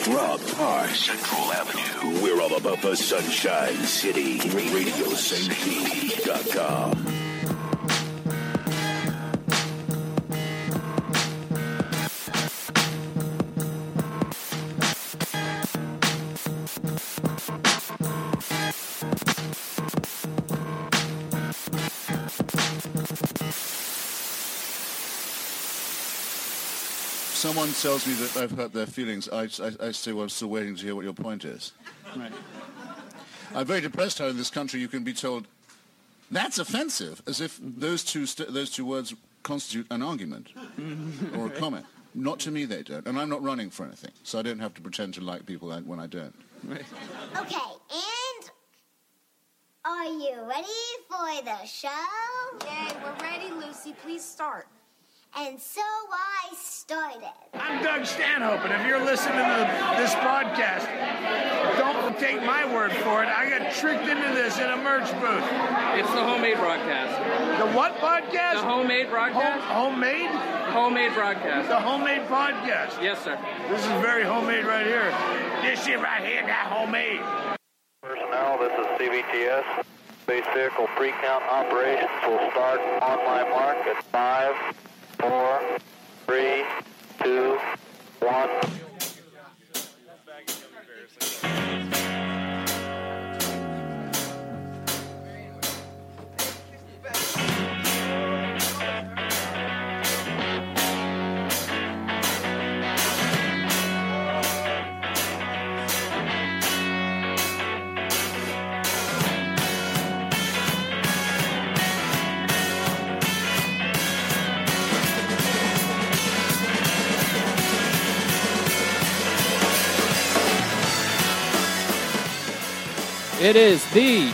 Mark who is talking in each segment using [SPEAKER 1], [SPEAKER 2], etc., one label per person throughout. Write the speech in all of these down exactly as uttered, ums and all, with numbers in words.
[SPEAKER 1] Rock Park, Central Avenue. We're all about the Sunshine City. Radio Saint Pete dot com.
[SPEAKER 2] Someone tells me that I've hurt their feelings, I, I, I say, well, I'm still waiting to hear what your point is.
[SPEAKER 3] Right.
[SPEAKER 2] I'm very depressed how in this country you can be told, that's offensive, as if those two st- those two words constitute an argument or a comment. Not to me, they don't. And I'm not running for anything, so I don't have to pretend to like people when I don't.
[SPEAKER 3] Right.
[SPEAKER 4] Okay, and are you ready for the show?
[SPEAKER 5] Yay, we're ready, Lucy. Please start.
[SPEAKER 4] And so I started.
[SPEAKER 6] I'm Doug Stanhope, and if you're listening to this podcast, don't take my word for it. I got tricked into this in a merch booth.
[SPEAKER 3] It's the homemade broadcast.
[SPEAKER 6] The what podcast?
[SPEAKER 3] The homemade broadcast?
[SPEAKER 6] Home, homemade?
[SPEAKER 3] Homemade broadcast.
[SPEAKER 6] The homemade podcast.
[SPEAKER 3] Yes, sir.
[SPEAKER 6] This is very homemade right here. This shit right here, that homemade.
[SPEAKER 7] Personnel, this is C V T S. Base vehicle pre-count operations will start on my mark at five, four, three, two, one.
[SPEAKER 8] It is the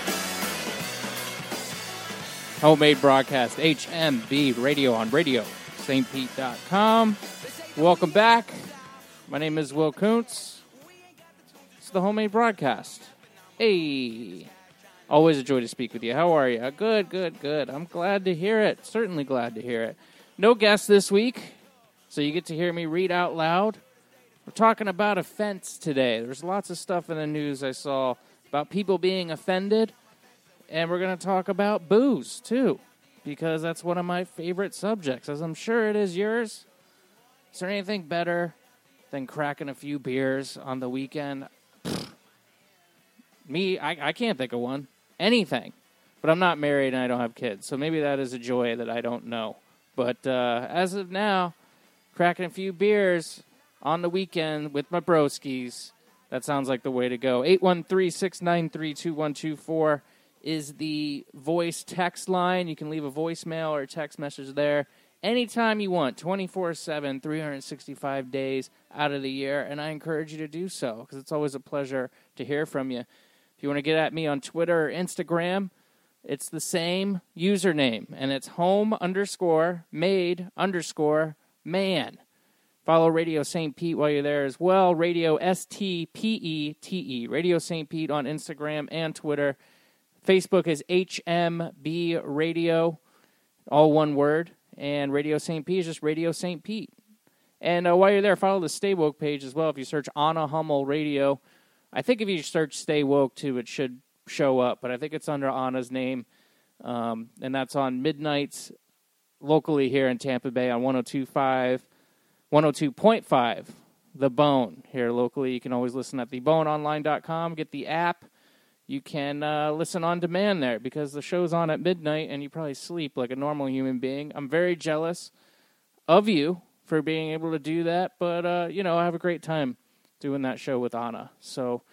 [SPEAKER 8] homemade broadcast, H M B Radio on Radio Saint Pete dot com. Welcome back. My name is Will Kuntz. It's the homemade broadcast. Hey. Always a joy to speak with you. How are you? Good, good, good. I'm glad to hear it. Certainly glad to hear it. No guest this week, so you get to hear me read out loud. We're talking about offense today. There's lots of stuff in the news I saw about people being offended, and we're going to talk about booze, too, because that's one of my favorite subjects, as I'm sure it is yours. Is there anything better than cracking a few beers on the weekend? Pfft. Me, I, I can't think of one. Anything. But I'm not married and I don't have kids, so maybe that is a joy that I don't know. But uh, as of now, cracking a few beers on the weekend with my broskies, that sounds like the way to go. eight one three, six nine three, two one two four is the voice text line. You can leave a voicemail or a text message there anytime you want, twenty-four seven, three hundred sixty-five days out of the year, and I encourage you to do so because it's always a pleasure to hear from you. If you want to get at me on Twitter or Instagram, it's the same username, and it's home underscore made underscore man. Follow Radio Saint Pete while you're there as well. Radio S T P E T E. Radio Saint Pete on Instagram and Twitter. Facebook is H M B Radio, all one word. And Radio Saint Pete is just Radio Saint Pete. And uh, while you're there, follow the Stay Woke page as well. If you search Anna Hummel Radio, I think if you search Stay Woke too, it should show up. But I think it's under Anna's name. Um, and that's on midnights locally here in Tampa Bay on one oh two point five. one oh two point five, The Bone, here locally. You can always listen at the bone online dot com. Get the app. You can uh, listen on demand there because the show's on at midnight and you probably sleep like a normal human being. I'm very jealous of you for being able to do that, but, uh, you know, I have a great time doing that show with Anna. So,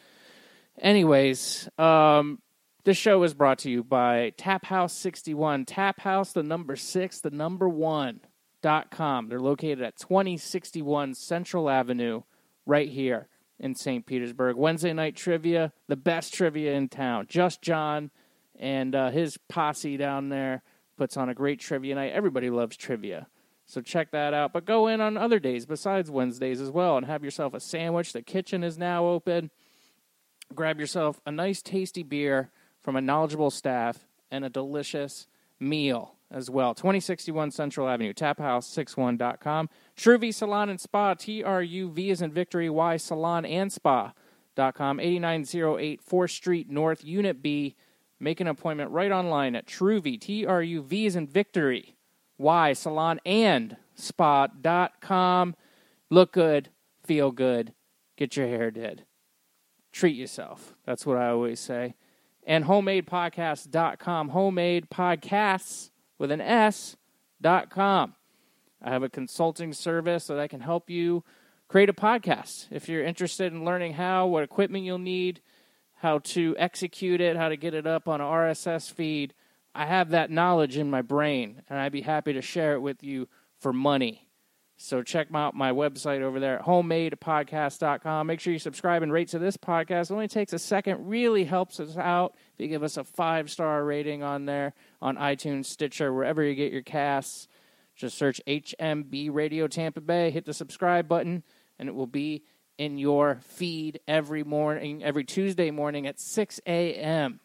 [SPEAKER 8] anyways, um, this show is brought to you by Tap House sixty-one. Tap House, the number six, the number one. Dot com. They're located at twenty sixty-one Central Avenue, right here in Saint Petersburg. Wednesday night trivia, the best trivia in town. Just John and uh, his posse down there puts on a great trivia night. Everybody loves trivia, so check that out. But go in on other days besides Wednesdays as well and have yourself a sandwich. The kitchen is now open. Grab yourself a nice, tasty beer from a knowledgeable staff and a delicious meal as well. twenty sixty-one Central Avenue, tap house sixty-one dot com. Truv Salon and Spa, T R U V as in Victory, Y Salon and Spa dot com. eighty-nine oh eight fourth Street North, Unit B. Make an appointment right online at Truv, T R U V as in Victory, Y Salon and Spa dot com. Look good, feel good, get your hair did. Treat yourself. That's what I always say. And homemade podcast dot com, homemade podcasts with an S dot com. I have a consulting service that I can help you create a podcast. If you're interested in learning how, what equipment you'll need, how to execute it, how to get it up on an R S S feed, I have that knowledge in my brain, and I'd be happy to share it with you for money. So check out my website over there at homemade podcast dot com. Make sure you subscribe and rate to this podcast. It only takes a second. Really helps us out if you give us a five-star rating on there, on iTunes, Stitcher, wherever you get your casts. Just search H M B Radio Tampa Bay. Hit the subscribe button, and it will be in your feed every morning, every Tuesday morning at six a.m.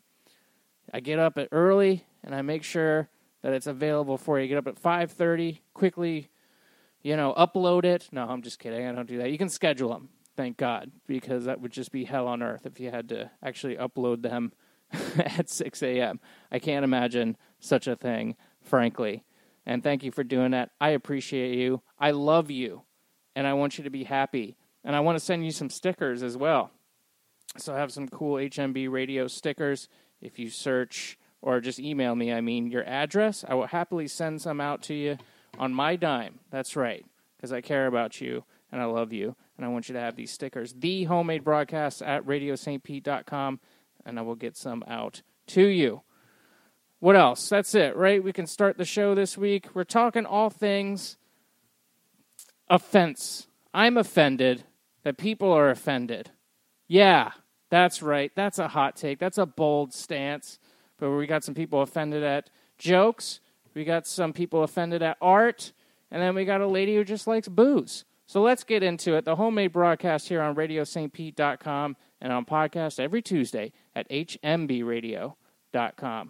[SPEAKER 8] I get up at early, and I make sure that it's available for you. Get up at five thirty, quickly, you know, upload it. No, I'm just kidding. I don't do that. You can schedule them, thank God, because that would just be hell on earth if you had to actually upload them at six a.m. I can't imagine such a thing, frankly. And thank you for doing that. I appreciate you. I love you, and I want you to be happy. And I want to send you some stickers as well. So I have some cool H M B radio stickers. If you search, or just email me, I mean, your address, I will happily send some out to you on my dime. That's right, because I care about you, and I love you, and I want you to have these stickers. The homemade broadcast at radio st pete dot com, and I will get some out to you. What else? That's it, right? We can start the show this week. We're talking all things offense. I'm offended that people are offended. Yeah, that's right. That's a hot take. That's a bold stance. But we got some people offended at jokes. We got some people offended at art. And then we got a lady who just likes booze. So let's get into it. The homemade broadcast here on radio st pete dot com and on podcast every Tuesday at h m b radio dot com.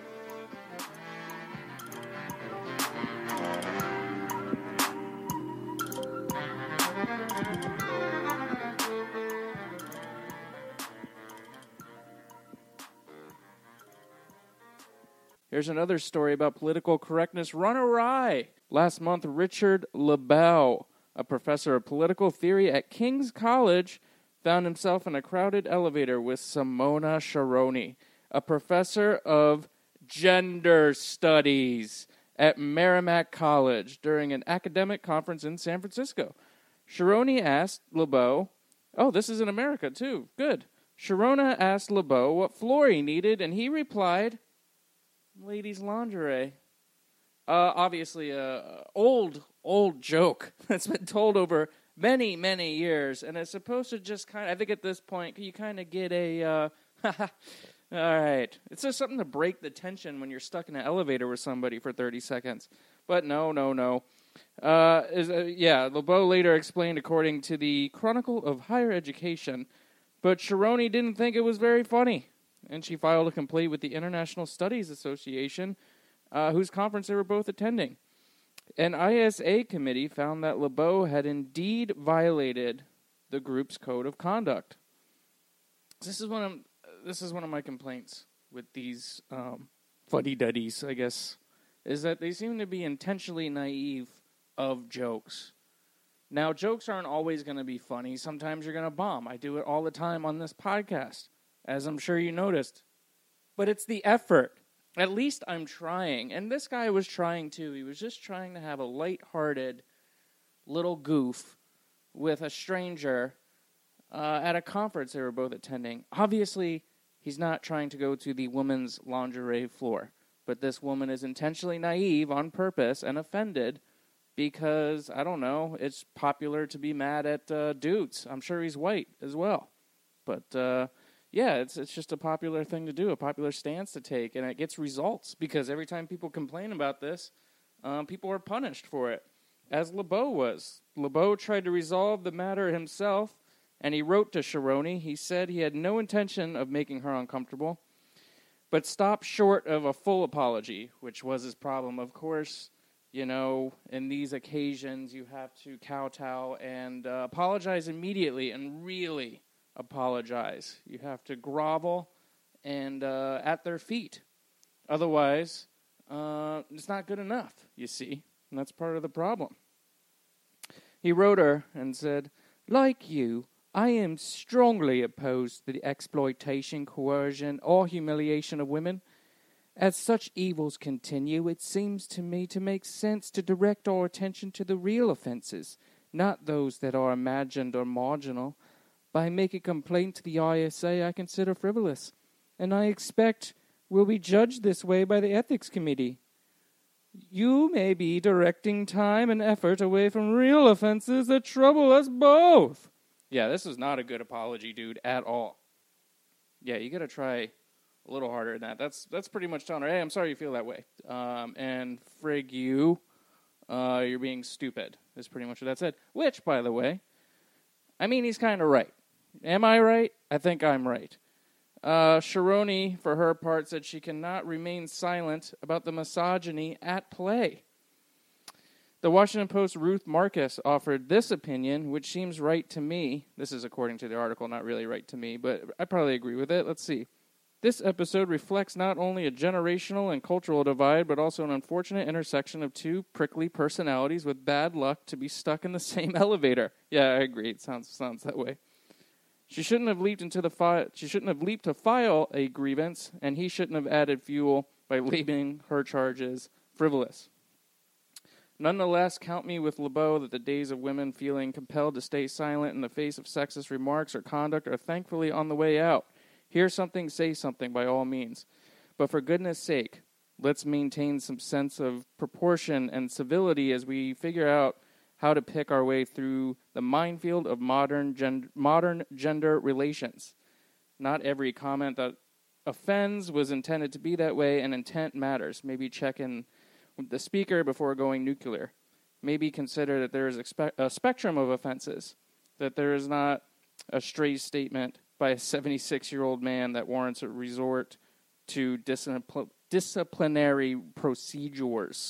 [SPEAKER 8] Here's another story about political correctness run awry. Last month, Richard LeBel, a professor of political theory at King's College, found himself in a crowded elevator with Simona Sharoni, a professor of gender studies at Merrimack College, during an academic conference in San Francisco. Sharoni asked LeBel, oh, this is in America too, good. Sharona asked LeBel what floor he needed, and he replied, ladies' lingerie. Uh, obviously, a old, old joke that's been told over many, many years, and it's supposed to just kind of, I think at this point, you kind of get a, uh, all right. It's just something to break the tension when you're stuck in an elevator with somebody for thirty seconds. But no, no, no. Uh, is, uh, yeah, LeBel later explained, according to the Chronicle of Higher Education, but Sharoni didn't think it was very funny, and she filed a complaint with the International Studies Association, uh, whose conference they were both attending. An I S A committee found that LeBel had indeed violated the group's code of conduct. This is one of this is one of my complaints with these um, fuddy-duddies, I guess, is that they seem to be intentionally naive of jokes. Now, jokes aren't always going to be funny. Sometimes you're going to bomb. I do it all the time on this podcast, as I'm sure you noticed. But it's the effort. At least I'm trying. And this guy was trying too. He was just trying to have a lighthearted little goof with a stranger uh, at a conference they were both attending. Obviously, he's not trying to go to the women's lingerie floor. But this woman is intentionally naive on purpose and offended because, I don't know, it's popular to be mad at uh, dudes. I'm sure he's white as well. But, uh, yeah, it's it's just a popular thing to do, a popular stance to take, and it gets results because every time people complain about this, um, people are punished for it, as LeBel was. LeBel tried to resolve the matter himself, and he wrote to Sharoni. He said he had no intention of making her uncomfortable. but stopped short of a full apology, which was his problem. Of course, you know, in these occasions, you have to kowtow and uh, apologize immediately and really apologize. You have to grovel and uh, at their feet. Otherwise, uh, it's not good enough, you see, and that's part of the problem. He wrote her and said, "Like you, I am strongly opposed to the exploitation, coercion, or humiliation of women. As such evils continue, it seems to me to make sense to direct our attention to the real offenses, not those that are imagined or marginal. By making complaint to the I S A, I consider frivolous, and I expect will be judged this way by the Ethics Committee. You may be directing time and effort away from real offenses that trouble us both." Yeah, this is not a good apology, dude, at all. Yeah, you got to try a little harder than that. That's that's pretty much telling her, hey, I'm sorry you feel that way. Um, and frig you, uh, you're being stupid, is pretty much what that said. Which, by the way, I mean, he's kind of right. Am I right? I think I'm right. Uh, Sharoni, for her part, said she cannot remain silent about the misogyny at play. The Washington Post's Ruth Marcus offered this opinion, which seems right to me. This is according to the article, not really right to me, but I probably agree with it. Let's see. This episode reflects not only a generational and cultural divide, but also an unfortunate intersection of two prickly personalities with bad luck to be stuck in the same elevator. Yeah, I agree. It sounds sounds that way. She shouldn't have leaped into the fi- She shouldn't have leaped to file a grievance, and he shouldn't have added fuel by labeling her charges frivolous. Nonetheless, count me with LeBeau that the days of women feeling compelled to stay silent in the face of sexist remarks or conduct are thankfully on the way out. Hear something, say something, by all means. But for goodness sake, let's maintain some sense of proportion and civility as we figure out how to pick our way through the minefield of modern gen- modern gender relations. Not every comment that offends was intended to be that way, and intent matters. Maybe check in with the speaker before going nuclear. Maybe consider that there is a, spe- a spectrum of offenses, that there is not a stray statement by a seventy-six-year-old man that warrants a resort to discipl- disciplinary procedures.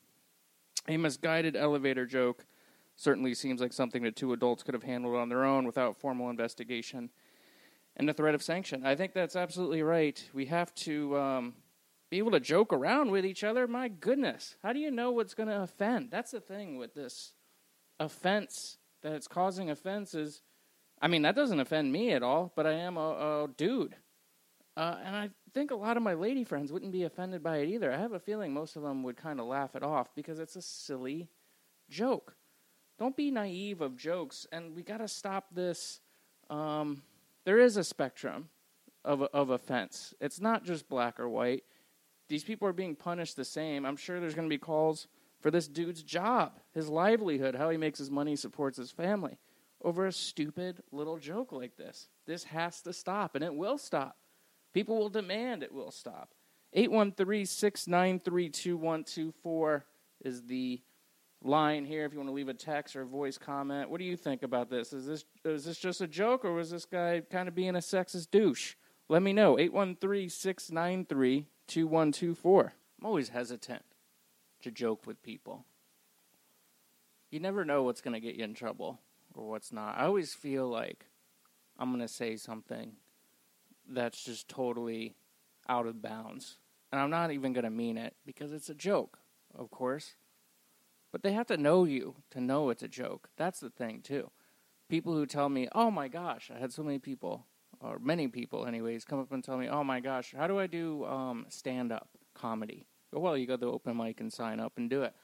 [SPEAKER 8] A misguided elevator joke certainly seems like something that two adults could have handled on their own without formal investigation and the threat of sanction. I think that's absolutely right. We have to um, be able to joke around with each other. My goodness, how do you know what's going to offend? That's the thing with this offense, that it's causing offenses. I mean, that doesn't offend me at all, but I am a, a dude. Uh, and I think a lot of my lady friends wouldn't be offended by it either. I have a feeling most of them would kind of laugh it off because it's a silly joke. Don't be naive of jokes, and we got to stop this. Um, there is a spectrum of of offense. It's not just black or white. These people are being punished the same. I'm sure there's going to be calls for this dude's job, his livelihood, how he makes his money, supports his family, over a stupid little joke like this. This has to stop, and it will stop. People will demand it will stop. eight one three, six nine three, two one two four is the line here if you want to leave a text or a voice comment. What do you think about this? Is this is this just a joke, or was this guy kind of being a sexist douche? Let me know. eight one three, six nine three, two one two four. I'm always hesitant to joke with people. You never know what's going to get you in trouble or what's not. I always feel like I'm going to say something that's just totally out of bounds. And I'm not even going to mean it because it's a joke, of course. But they have to know you to know it's a joke. That's the thing, too. People who tell me, oh, my gosh, I had so many people, or many people anyways, come up and tell me, oh, my gosh, how do I do um, stand-up comedy? Oh, well, you go to the open mic and sign up and do it.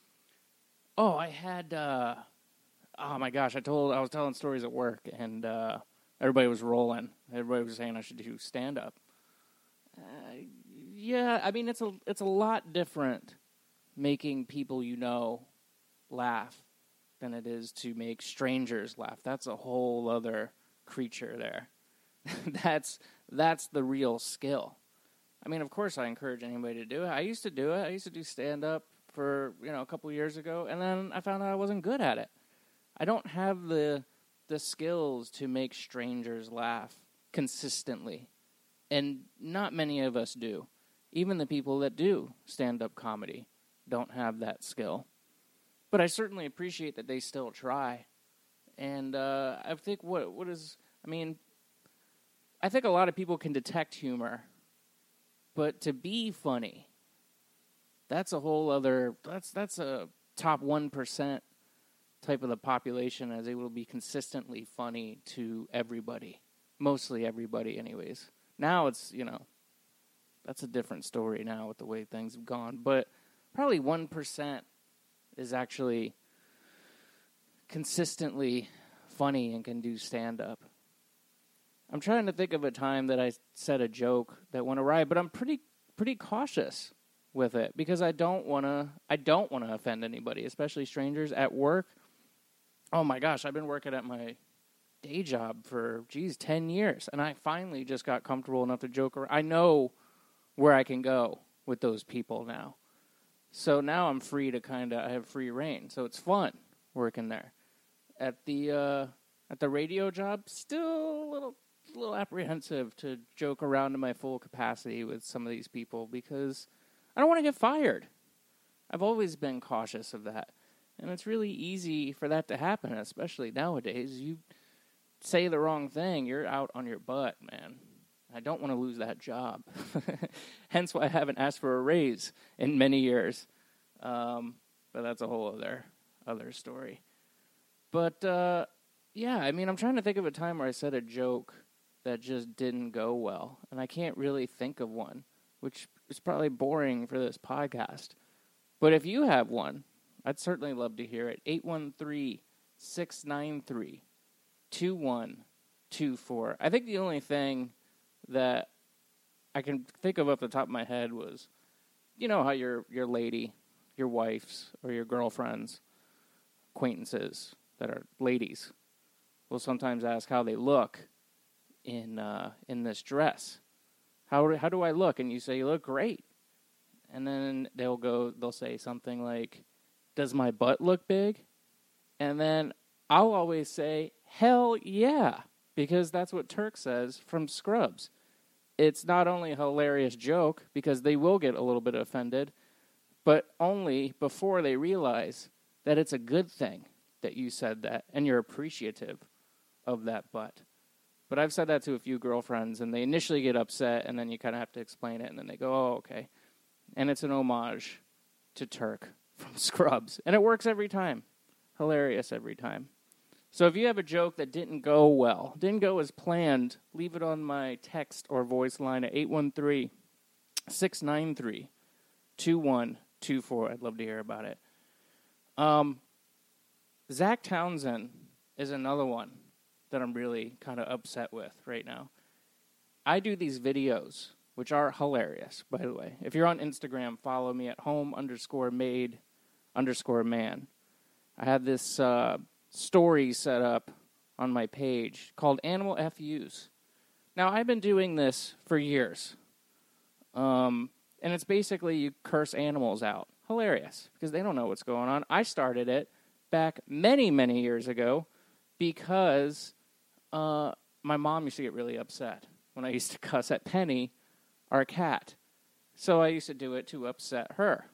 [SPEAKER 8] Oh, I had, uh, oh, my gosh, I told, I was telling stories at work, and uh, everybody was rolling. Everybody was saying I should do stand-up. Uh, yeah, I mean, it's a it's a lot different making people you know laugh than it is to make strangers laugh. That's a whole other creature there. that's that's the real skill. I mean, of course, I encourage anybody to do it. I used to do it. I used to do stand-up for, you know, a couple years ago, and then I found out I wasn't good at it. I don't have the the skills to make strangers laugh consistently. And not many of us do. Even the people that do stand-up comedy don't have that skill. But I certainly appreciate that they still try. And uh, I think what what is, I mean, I think a lot of people can detect humor. But to be funny, that's a whole other, that's that's a top one percent type of the population as able to be consistently funny to everybody. Mostly everybody anyways. Now it's, you know, that's a different story now with the way things have gone. But probably one percent is actually consistently funny and can do stand-up. I'm trying to think of a time that I said a joke that went awry, but I'm pretty pretty cautious with it because I don't want to I don't want to offend anybody, especially strangers at work. Oh my gosh, I've been working at my day job for geez ten years, and I finally just got comfortable enough to joke around. I know where I can go with those people now. So now I'm free to kind of I have free reign. So it's fun working there. At the uh, at the radio job, still a little a little apprehensive to joke around to my full capacity with some of these people because I don't want to get fired. I've always been cautious of that. And it's really easy for that to happen, especially nowadays. You say the wrong thing, you're out on your butt, man. I don't want to lose that job. Hence why I haven't asked for a raise in many years. Um, but that's a whole other other story. But, uh, yeah, I mean, I'm trying to think of a time where I said a joke that just didn't go well. And I can't really think of one, which is probably boring for this podcast. But if you have one, I'd certainly love to hear it. eight one three, six nine three, two one two four. I think the only thing that I can think of off the top of my head was, you know how your your lady, your wife's, or your girlfriend's acquaintances that are ladies will sometimes ask how they look in uh, in this dress. How how do I look? And you say, you look great. And then they'll go, they'll say something like, does my butt look big? And then I'll always say, hell yeah, because that's what Turk says from Scrubs. It's not only a hilarious joke, because they will get a little bit offended, but only before they realize that it's a good thing that you said that, and you're appreciative of that butt. But I've said that to a few girlfriends, and they initially get upset, and then you kind of have to explain it, and then they go, oh, okay. And it's an homage to Turk from Scrubs. And it works every time. Hilarious every time. So if you have a joke that didn't go well, didn't go as planned, leave it on my text or voice line at eight one three, six nine three, two one two four. I'd love to hear about it. Um, Zach Townsend is another one that I'm really kind of upset with right now. I do these videos, which are hilarious, by the way. If you're on Instagram, follow me at home underscore made underscore man. I have this uh, story set up on my page called Animal F Us. Now, I've been doing this for years. Um, and it's basically you curse animals out. Hilarious, because they don't know what's going on. I started it back many, many years ago because uh, my mom used to get really upset when I used to cuss at Penny, our cat. So I used to do it to upset her.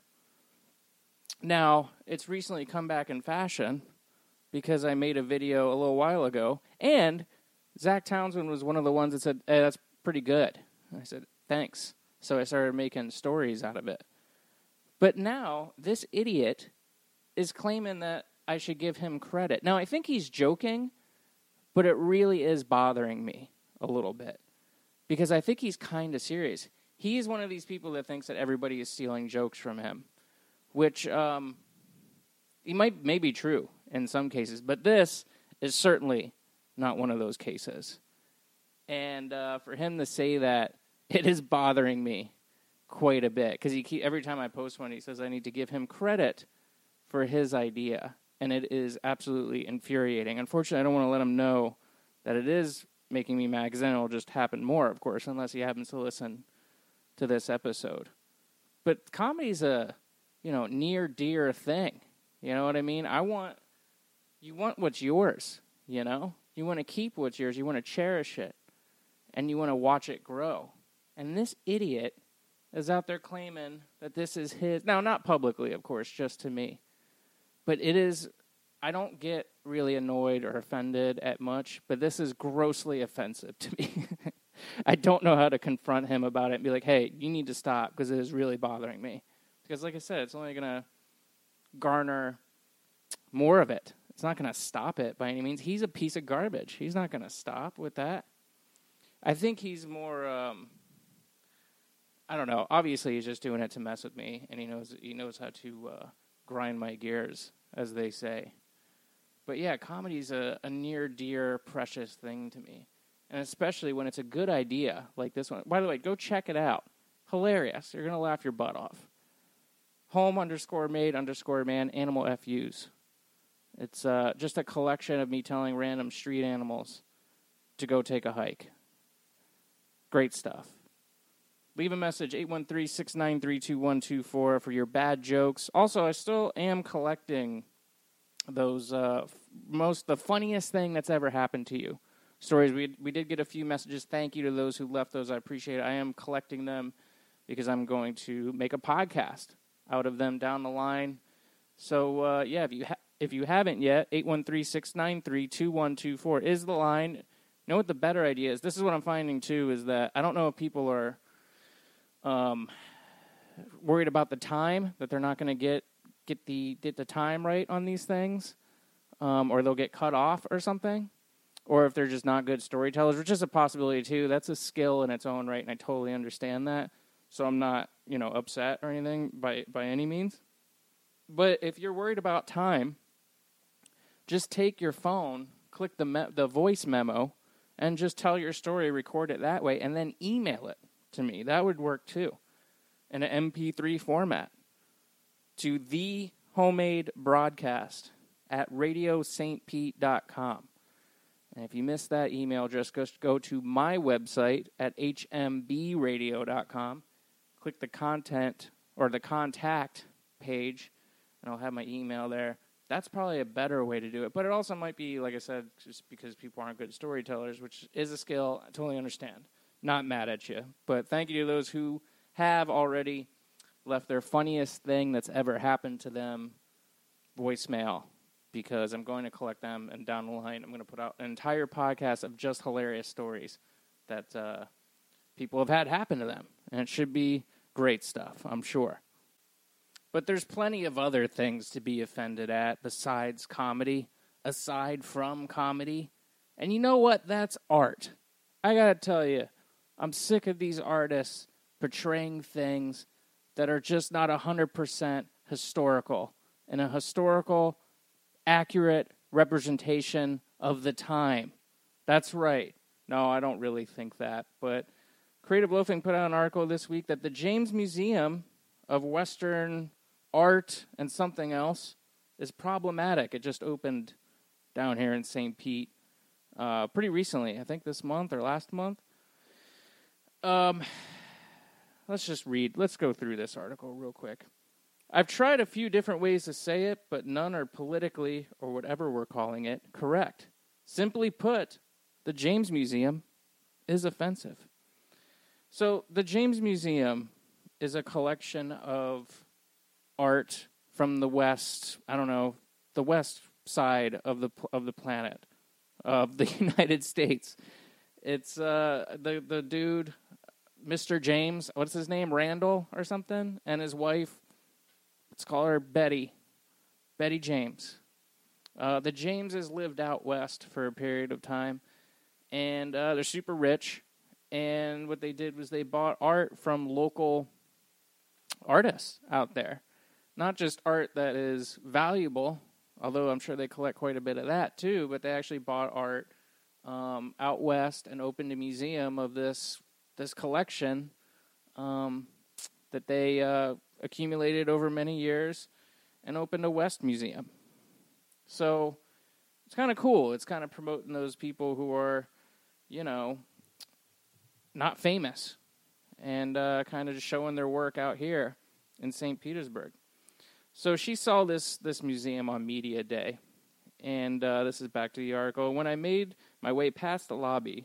[SPEAKER 8] Now, it's recently come back in fashion because I made a video a little while ago, and Zach Townsend was one of the ones that said, hey, that's pretty good. And I said, thanks. So I started making stories out of it. But now, this idiot is claiming that I should give him credit. Now, I think he's joking, but it really is bothering me a little bit because I think he's kind of serious. He's one of these people that thinks that everybody is stealing jokes from him, which um, he might may be true in some cases, but this is certainly not one of those cases. And uh, for him to say that, it is bothering me quite a bit because he keep, every time I post one, he says I need to give him credit for his idea, and it is absolutely infuriating. Unfortunately, I don't want to let him know that it is making me mad because then it'll just happen more, of course, unless he happens to listen to this episode. But comedy's a, you know, near dear thing. You know what I mean? I want, you want what's yours, you know? You want to keep what's yours. You want to cherish it. And you want to watch it grow. And this idiot is out there claiming that this is his. Now, not publicly, of course, just to me. But it is, I don't get really annoyed or offended at much, but this is grossly offensive to me. I don't know how to confront him about it and be like, hey, you need to stop because it is really bothering me. Because like I said, it's only going to garner more of it. It's not going to stop it by any means. He's a piece of garbage. He's not going to stop with that. I think he's more, um, I don't know. Obviously, he's just doing it to mess with me, and he knows he knows how to uh, grind my gears, as they say. But yeah, comedy's a, a near dear, precious thing to me. And especially when it's a good idea like this one. By the way, go check it out. Hilarious. You're going to laugh your butt off. Home underscore made underscore man animal F Us. It's uh, just a collection of me telling random street animals to go take a hike. Great stuff. Leave a message, eight one three, six nine three, two one two four for your bad jokes. Also, I still am collecting those, uh, f- most, the funniest thing that's ever happened to you. Stories. We we did get a few messages. Thank you to those who left those. I appreciate it. I am collecting them because I'm going to make a podcast out of them down the line. So, uh, yeah, if you ha- if you haven't yet, eight one three, six nine three, two one two four is the line. You know what the better idea is? This is what I'm finding, too, is that I don't know if people are um, worried about the time, that they're not going to get get the get the time right on these things, um, or they'll get cut off or something. Or if they're just not good storytellers, which is a possibility, too. That's a skill in its own right, and I totally understand that. So I'm not, you know, upset or anything by, by any means. But if you're worried about time, just take your phone, click the me- the voice memo, and just tell your story, record it that way, and then email it to me. That would work, too, in an M P three format to the homemade broadcast at radio st pete dot com. And if you missed that email, just go to my website at h m b radio dot com. Click the content or the contact page, and I'll have my email there. That's probably a better way to do it. But it also might be, like I said, just because people aren't good storytellers, which is a skill. I totally understand. Not mad at you. But thank you to those who have already left their funniest thing that's ever happened to them voicemail, because I'm going to collect them, and down the line I'm going to put out an entire podcast of just hilarious stories that uh, people have had happen to them. And it should be great stuff, I'm sure. But there's plenty of other things to be offended at besides comedy, aside from comedy. And you know what? That's art. I got to tell you, I'm sick of these artists portraying things that are just not one hundred percent historical. And a historical accurate representation of the time. That's right. No, I don't really think that. But Creative Loafing put out an article this week that the James Museum of Western Art and something else is problematic. It just opened down here in Saint Pete uh, pretty recently. I think this month or last month. Um, let's just read. Let's go through this article real quick. I've tried a few different ways to say it, but none are politically, or whatever we're calling it, correct. Simply put, the James Museum is offensive. So the James Museum is a collection of art from the West, I don't know, the West side of the of the planet, of the United States. It's uh, the, the dude, Mister James, what's his name, Randall or something, and his wife. Let's call her Betty. Betty James. Uh, the Jameses lived out west for a period of time, and uh, they're super rich. And what they did was they bought art from local artists out there. Not just art that is valuable, although I'm sure they collect quite a bit of that too, but they actually bought art um, out west and opened a museum of this this collection um, that they... Uh, accumulated over many years, and opened a West Museum. So it's kind of cool. It's kind of promoting those people who are, you know, not famous, and uh, kind of just showing their work out here in Saint Petersburg. So she saw this this museum on Media Day, and uh, this is back to the article. When I made my way past the lobby,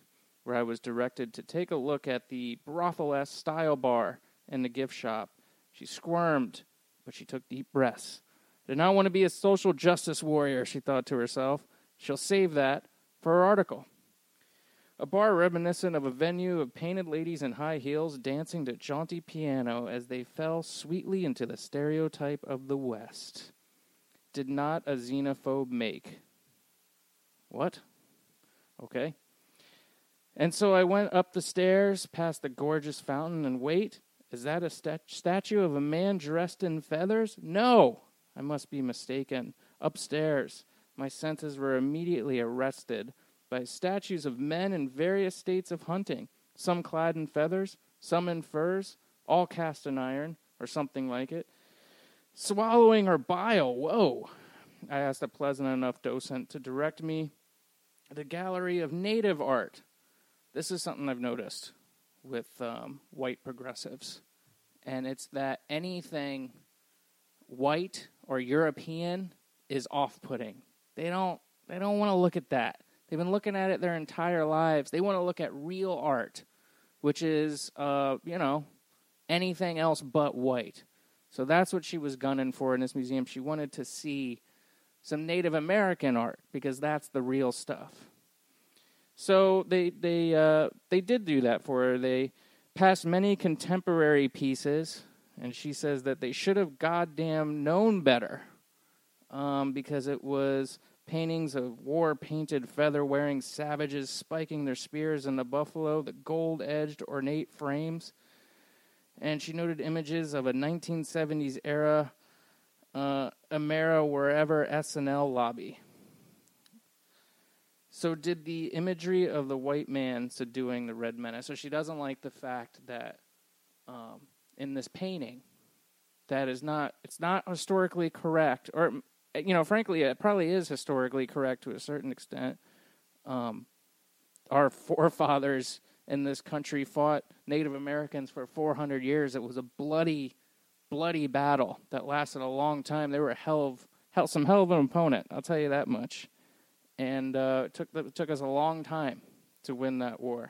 [SPEAKER 8] where I was directed to take a look at the brothel-esque style bar in the gift shop. She squirmed, but she took deep breaths. Did not want to be a social justice warrior, she thought to herself. She'll save that for her article. A bar reminiscent of a venue of painted ladies in high heels dancing to jaunty piano as they fell sweetly into the stereotype of the West. Did not a xenophobe make. What? Okay. And so I went up the stairs, past the gorgeous fountain, and wait, is that a stat- statue of a man dressed in feathers? No! I must be mistaken. Upstairs, my senses were immediately arrested by statues of men in various states of hunting, some clad in feathers, some in furs, all cast in iron, or something like it. Swallowing her bile, whoa! I asked a pleasant enough docent to direct me to the gallery of native art. This is something I've noticed with um, white progressives, and it's that anything white or European is off-putting. They don't they don't want to look at that. They've been looking at it their entire lives. They want to look at real art, which is, uh, you know, anything else but white. So that's what she was gunning for in this museum. She wanted to see some Native American art because that's the real stuff. So they they uh, they did do that for her. They passed many contemporary pieces, and she says that they should have goddamn known better um, because it was paintings of war-painted, feather-wearing savages spiking their spears in the buffalo, the gold-edged, ornate frames. And she noted images of a nineteen seventies era uh, Amera Wherever S N L lobby. So did the imagery of the white man subduing the red menace? So she doesn't like the fact that um, in this painting, that is not, it's not historically correct, or, you know, frankly, it probably is historically correct to a certain extent. Um, our forefathers in this country fought Native Americans for four hundred years. It was a bloody, bloody battle that lasted a long time. They were a hell of, hell, some hell of an opponent, I'll tell you that much. And uh, it took it took us a long time to win that war.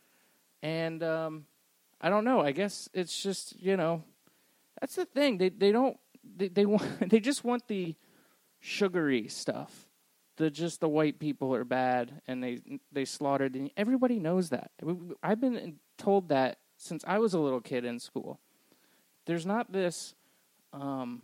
[SPEAKER 8] And um, I don't know. I guess it's just, you know, that's the thing. They they don't they they want they just want the sugary stuff. The just the white people are bad and they they slaughtered. And everybody knows that. I've been told that since I was a little kid in school. There's not this um,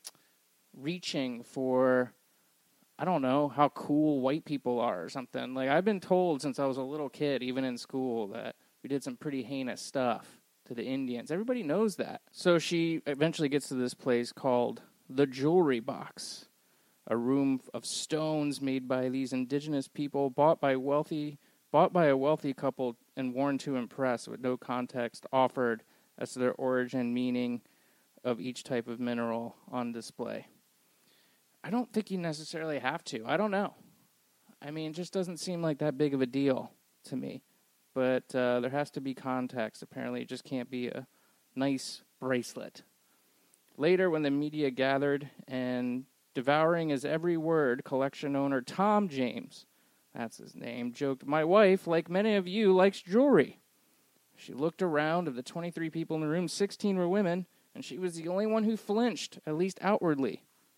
[SPEAKER 8] reaching for, I don't know, how cool white people are or something. Like, I've been told since I was a little kid, even in school, that we did some pretty heinous stuff to the Indians. Everybody knows that. So she eventually gets to this place called the Jewelry Box, a room of stones made by these indigenous people, bought by wealthy, bought by a wealthy couple and worn to impress, with no context offered as to their origin, meaning of each type of mineral on display. I don't think you necessarily have to. I don't know. I mean, it just doesn't seem like that big of a deal to me. But uh, there has to be context. Apparently, it just can't be a nice bracelet. Later, when the media gathered and devouring his every word, collection owner Tom James, that's his name, joked, "My wife, like many of you, likes jewelry." She looked around. Of the twenty-three people in the room, sixteen were women, and she was the only one who flinched, at least outwardly.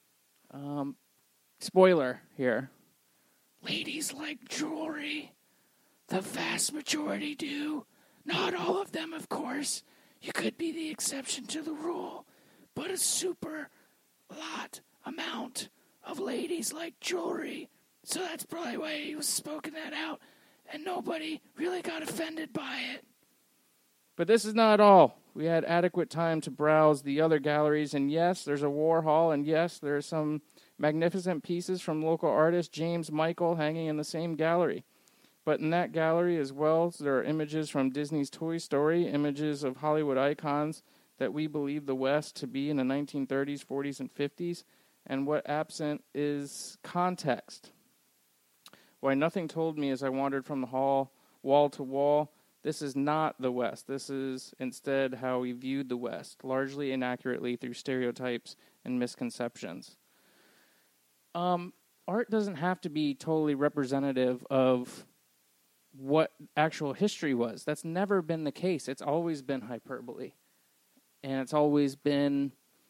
[SPEAKER 8] Um, spoiler here. Ladies like jewelry. The vast majority do. Not all of them, of course. You could be the exception to the rule. But a super lot amount of ladies like jewelry. So that's probably why he was spoken that out. And nobody really got offended by it. But this is not all. We had adequate time to browse the other galleries, and yes, there's a Warhol, and yes, there are some magnificent pieces from local artist James Michael hanging in the same gallery. But in that gallery as well, there are images from Disney's Toy Story, images of Hollywood icons that we believe the West to be in the nineteen thirties, forties, and fifties, and what absent is context. Why nothing told me as I wandered from the hall, wall to wall, this is not the West. This is instead how we viewed the West, largely inaccurately through stereotypes and misconceptions. Um, art doesn't have to be totally representative of what actual history was. That's never been the case. It's always been hyperbole. And it's always been,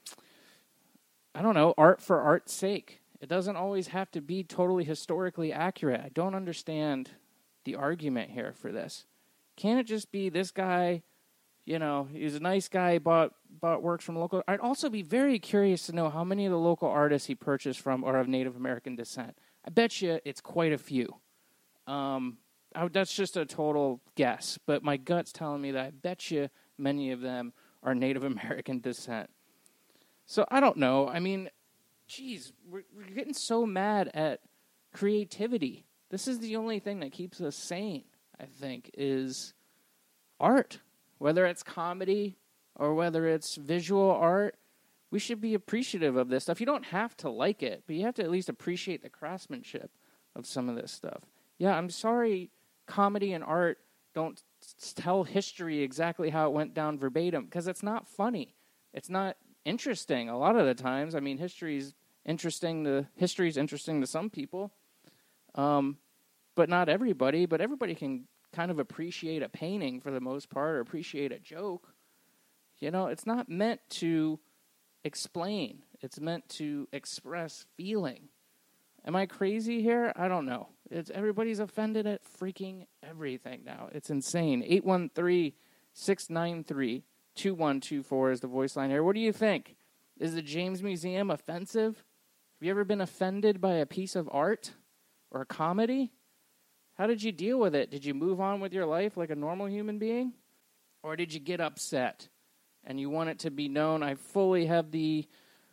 [SPEAKER 8] I don't know, art for art's sake. It doesn't always have to be totally historically accurate. I don't understand the argument here for this. Can't it just be this guy, you know, he's a nice guy, bought bought works from local. I'd also be very curious to know how many of the local artists he purchased from are of Native American descent. I bet you it's quite a few. Um, I, that's just a total guess, but my gut's telling me that I bet you many of them are Native American descent. So I don't know. I mean, geez, we're, we're getting so mad at creativity. This is the only thing that keeps us sane, I think, is art. Whether it's comedy or whether it's visual art, we should be appreciative of this stuff. You don't have to like it, but you have to at least appreciate the craftsmanship of some of this stuff. Yeah, I'm sorry comedy and art don't tell history exactly how it went down verbatim, because it's not funny. It's not interesting a lot of the times. I mean, history's interesting to history's interesting to some people, um, but not everybody. But everybody can kind of appreciate a painting for the most part, or appreciate a joke. You know, it's not meant to explain. It's meant to express feeling. Am I crazy here? I don't know. It's everybody's offended at freaking everything now. It's insane. eight one three, six nine three, two one two four is the voice line here. What do you think? Is the James Museum offensive? Have you ever been offended by a piece of art or a comedy? How did you deal with it? Did you move on with your life like a normal human being? Or did you get upset and you want it to be known? I fully have the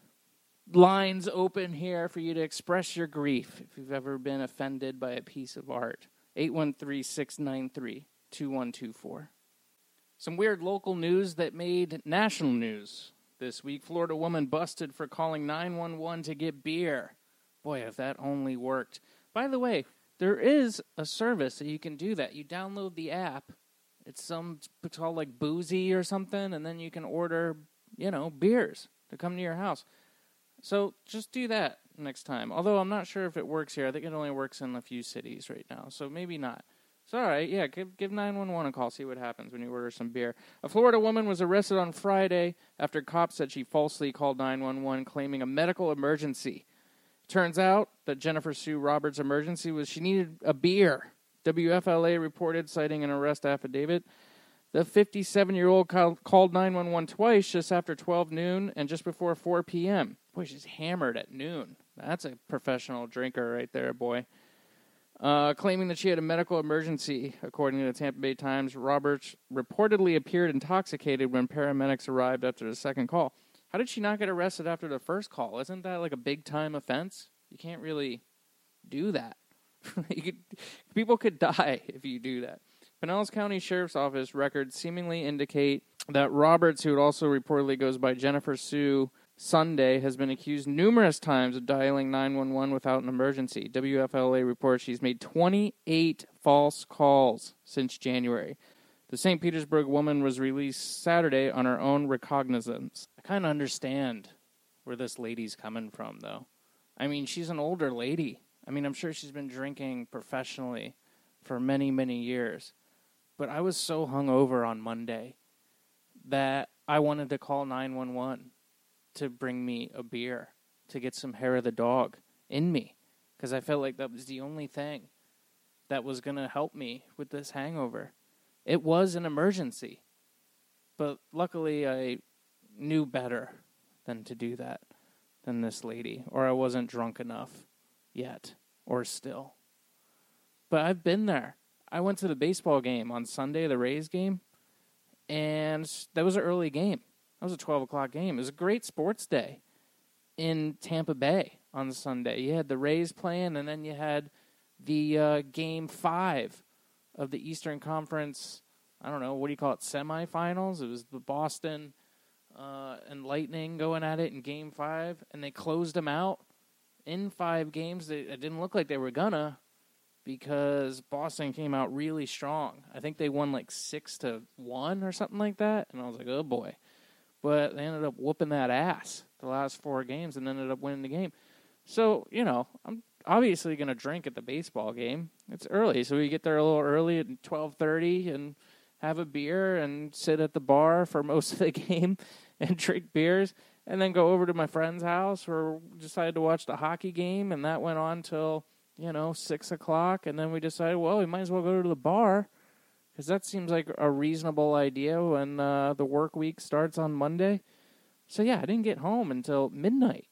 [SPEAKER 8] lines open here for you to express your grief if you've ever been offended by a piece of art. eight one three, six nine three, two one two four. Some weird local news that made national news this week. Florida woman busted for calling nine one one to get beer. Boy, if that only worked. By the way, there is a service that you can do that. You download the app. It's some, it's called like Boozy or something, and then you can order, you know, beers to come to your house. So just do that next time. Although I'm not sure if it works here. I think it only works in a few cities right now, so maybe not. It's all right. Yeah, give give nine one one a call. See what happens when you order some beer. A Florida woman was arrested on Friday after cops said she falsely called nine one one claiming a medical emergency. Turns out that Jennifer Sue Roberts' emergency was she needed a beer. W F L A reported, citing an arrest affidavit. The fifty-seven-year-old call, called nine one one twice just after twelve noon and just before four p.m. Boy, she's hammered at noon. That's a professional drinker right there, boy. Uh, claiming that she had a medical emergency, according to the Tampa Bay Times. Roberts reportedly appeared intoxicated when paramedics arrived after the second call. How did she not get arrested after the first call? Isn't that like a big-time offense? You can't really do that. you could, people could die if you do that. Pinellas County Sheriff's Office records seemingly indicate that Roberts, who also reportedly goes by Jennifer Sue Sunday, has been accused numerous times of dialing nine one one without an emergency. W F L A reports she's made twenty-eight false calls since January. The Saint Petersburg woman was released Saturday on her own recognizance. I kind of understand where this lady's coming from, though. I mean, she's an older lady. I mean, I'm sure she's been drinking professionally for many, many years. But I was so hungover on Monday that I wanted to call nine one one to bring me a beer, to get some hair of the dog in me, because I felt like that was the only thing that was going to help me with this hangover. It was an emergency, but luckily I knew better than to do that than this lady, or I wasn't drunk enough yet, or still. But I've been there. I went to the baseball game on Sunday, the Rays game, and that was an early game. That was a twelve o'clock game. It was a great sports day in Tampa Bay on Sunday. You had the Rays playing, and then you had the uh, game five of the Eastern Conference, I don't know, what do you call it, semifinals? It was the Boston uh, and Lightning going at it in game five, and they closed them out in five games. It didn't look like they were gonna, because Boston came out really strong. I think they won like six to one or something like that, and I was like, oh boy. But they ended up whooping that ass the last four games and ended up winning the game. So, you know, I'm obviously going to drink at the baseball game. It's early, so we get there a little early at twelve thirty and have a beer and sit at the bar for most of the game and drink beers, and then go over to my friend's house where we decided to watch the hockey game, and that went on till, you know, six o'clock, and then we decided, well, we might as well go to the bar, because that seems like a reasonable idea when uh, the work week starts on Monday. So, yeah, I didn't get home until midnight.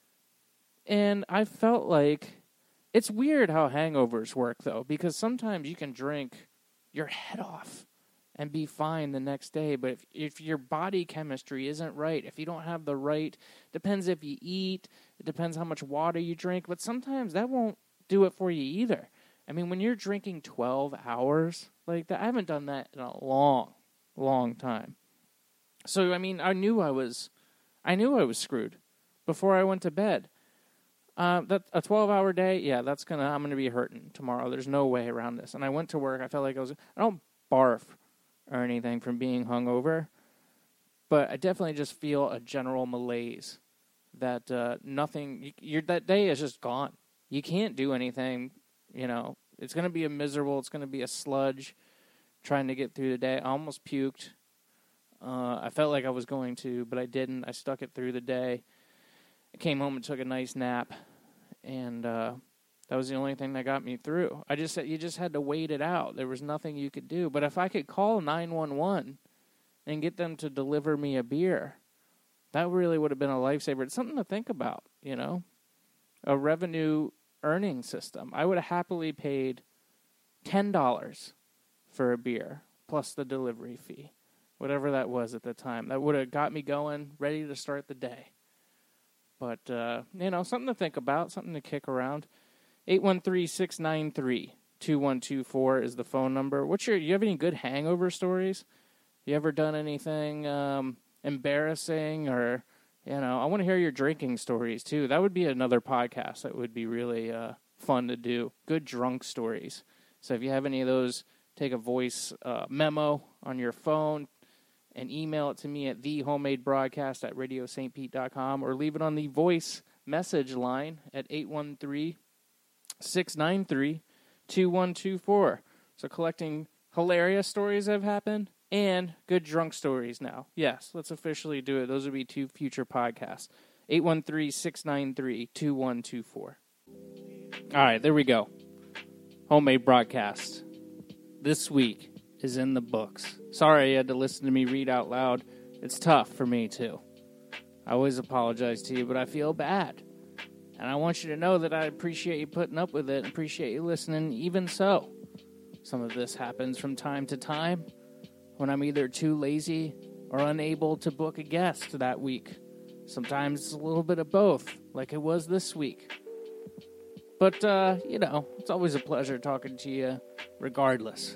[SPEAKER 8] And I felt like, it's weird how hangovers work, though, because sometimes you can drink your head off and be fine the next day. But if, if your body chemistry isn't right, if you don't have the right, depends if you eat, it depends how much water you drink, but sometimes that won't do it for you either. I mean, when you're drinking twelve hours like that, I haven't done that in a long, long time. So, I mean, I knew I was, I knew I was screwed before I went to bed. Uh, that a twelve-hour day, yeah, that's gonna. I'm gonna be hurting tomorrow. There's no way around this. And I went to work. I felt like I was. I don't barf or anything from being hungover, but I definitely just feel a general malaise that uh, nothing. You're, that day is just gone. You can't do anything. You know, it's gonna be a miserable. It's gonna be a sludge trying to get through the day. I almost puked. Uh, I felt like I was going to, but I didn't. I stuck it through the day. I came home and took a nice nap, and uh, that was the only thing that got me through. I just said you just had to wait it out. There was nothing you could do. But if I could call nine one one and get them to deliver me a beer, that really would have been a lifesaver. It's something to think about, you know, a revenue earning system. I would have happily paid ten dollars for a beer plus the delivery fee, whatever that was at the time. That would have got me going, ready to start the day. But, uh, you know, something to think about, something to kick around. eight one three, six nine three, two one two four is the phone number. What's your, you have any good hangover stories? You ever done anything um, embarrassing or, you know, I want to hear your drinking stories, too. That would be another podcast that would be really uh, fun to do. Good drunk stories. So if you have any of those, take a voice uh, memo on your phone and email it to me at the homemade broadcast at radio st pete dot com, or leave it on the voice message line at eight one three, six nine three, two one two four. So collecting hilarious stories that have happened and good drunk stories now. Yes, let's officially do it. Those would be two future podcasts. eight one three, six nine three, two one two four. All right, there we go. Homemade broadcast. This week is in the books. Sorry you had to listen to me read out loud. It's tough for me, too. I always apologize to you, but I feel bad. And I want you to know that I appreciate you putting up with it and appreciate you listening even so. Some of this happens from time to time when I'm either too lazy or unable to book a guest that week. Sometimes it's a little bit of both, like it was this week. But, uh, you know, it's always a pleasure talking to you regardless.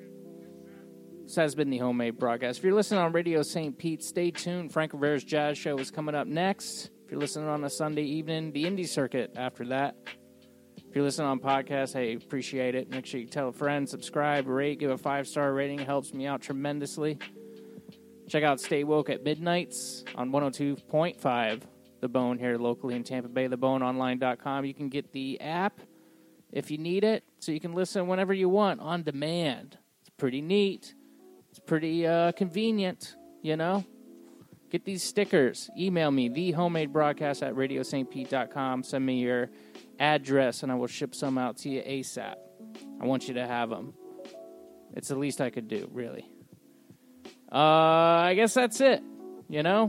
[SPEAKER 8] This has been the Homemade Broadcast. If you're listening on Radio Saint Pete, stay tuned. Frank Rivera's Jazz Show is coming up next. If you're listening on a Sunday evening, the Indie Circuit after that. If you're listening on podcast, hey, appreciate it. Make sure you tell a friend, subscribe, rate, give a five-star rating. It helps me out tremendously. Check out Stay Woke at Midnights on one oh two point five, The Bone here locally in Tampa Bay, the bone online dot com. You can get the app if you need it, so you can listen whenever you want on demand. It's pretty neat. It's pretty uh, convenient, you know. Get these stickers. Email me, the homemade broadcast at radio st pete dot com. Send me your address, and I will ship some out to you ASAP. I want you to have them. It's the least I could do, really. Uh, I guess that's it, you know.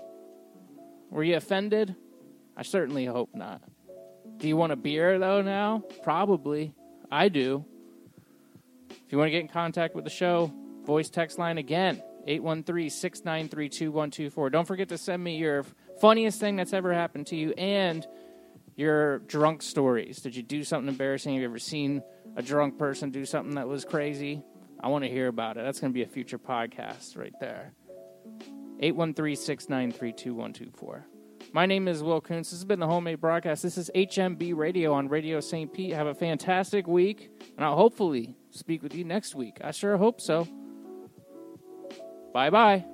[SPEAKER 8] Were you offended? I certainly hope not. Do you want a beer, though, now? Probably. I do. If you want to get in contact with the show, voice text line again, eight one three, six nine three, two one two four. Don't forget to send me your funniest thing that's ever happened to you and your drunk stories. Did you do something embarrassing? Have you ever seen a drunk person do something that was crazy? I want to hear about it. That's going to be a future podcast right there. eight one three, six nine three, two one two four. My name is Will Kuntz. This has been the Homemade Broadcast. This is H M B Radio on Radio Saint Pete. Have a fantastic week, and I'll hopefully speak with you next week. I sure hope so. Bye-bye.